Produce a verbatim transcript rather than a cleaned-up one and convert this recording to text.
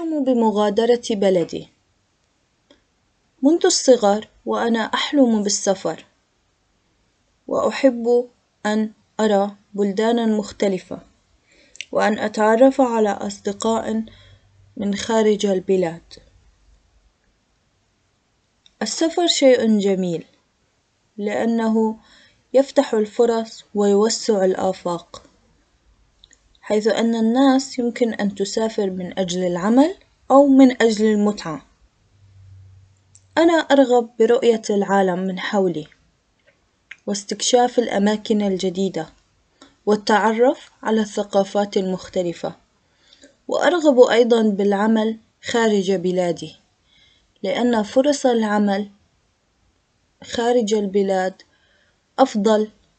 أحلم بمغادرة بلدي. منذ الصغر وأنا أحلم بالسفر، وأحب أن أرى بلدانًا مختلفة، وأن أتعرف على أصدقاء من خارج البلاد. السفر شيء جميل لأنه يفتح الفرص ويوسع الآفاق، حيث أن الناس يمكن أن تسافر من أجل العمل أو من أجل المتعة. أنا أرغب برؤية العالم من حولي واستكشاف الأماكن الجديدة والتعرف على الثقافات المختلفة، وأرغب أيضًا بالعمل خارج بلادي، لأن فرص العمل خارج البلاد أفضل